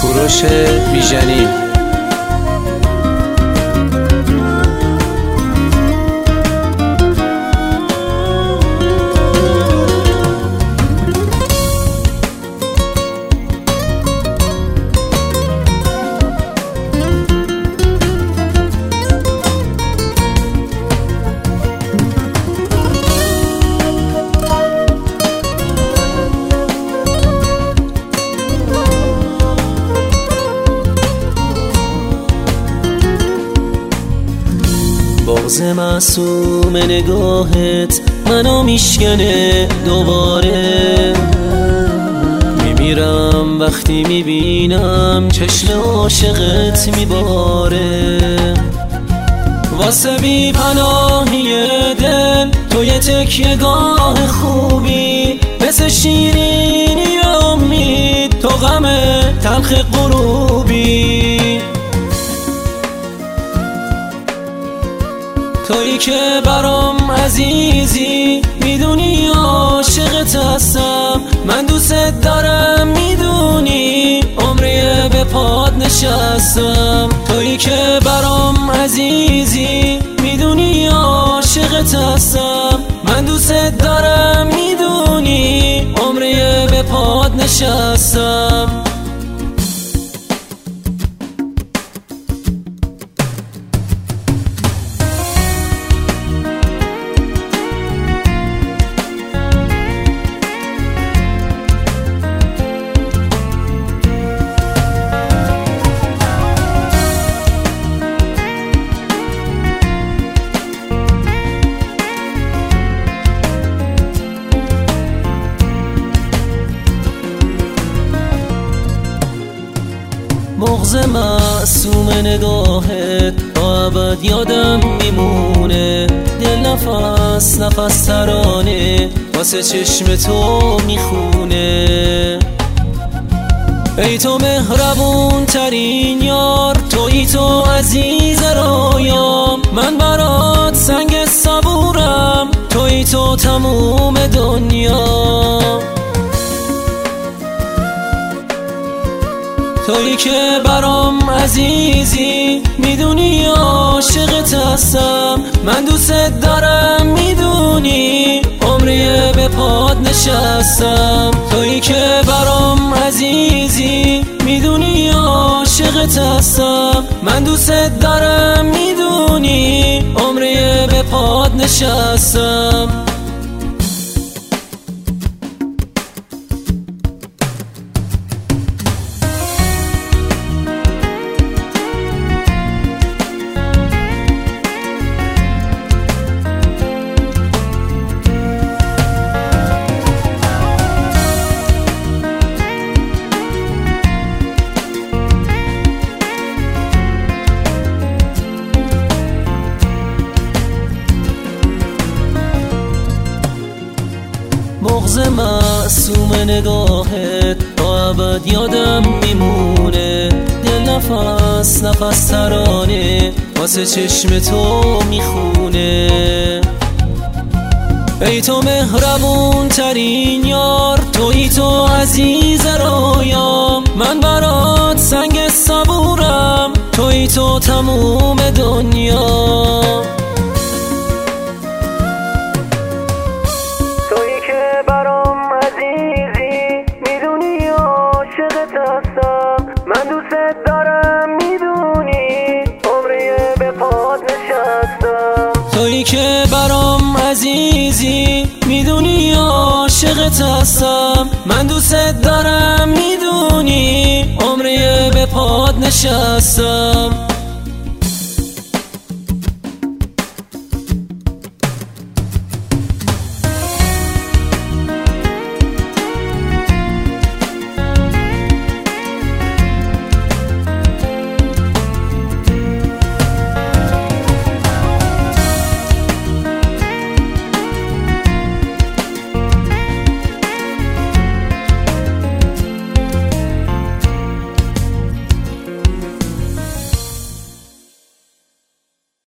کوروش بیژنی. بغض معصوم نگاهت منو میشکنه دوباره، میمیرم وقتی میبینم چشم عاشقت میباره. واسه بی پناهی دل تو یه تکیه‌گاه خوبی، مثل شیرینی امید تو غم تلخ غروبی. تویی که برام عزیزی، میدونی عاشقت هستم، من دوست دارم، میدونی عمری به پات نشستم. تویی که برام عزیزی، میدونی عاشقت هستم، من دوست دارم، میدونی عمری به پات نشستم. بغض معصوم نگاهت تا ابد یادم میمونه، دل نفس نفس ترانه واسه چشم تو میخونه. ای تو مهربون ترین یار، تویی تو عزیز رویام، من برات سنگ صبورم، تویی تو تموم دنیا. تویی که برام عزیزی، میدونی عاشقت هستم، من دوست دارم، میدونی عمری به پات نشستم. تویی که برام عزیزی، میدونی عاشقت هستم، من دوست دارم، میدونی عمری به پات نشستم. بغض معصوم نگاهت تا ابد یادم میمونه، دل نفس نفس ترانه واسه چشم تو میخونه. ای تو مهربون ترین یار، تویی تو عزیز رویام، من برات سنگ صبورم، تویی تو تموم دنیا. برام عزیزی، میدونی عاشقت هستم، من دوست دارم، میدونی عمری به پات نشستم. تویی که برام عزیزی، میدونی عاشقت هستم، من دوست دارم، میدونی عمری به پات نشستم.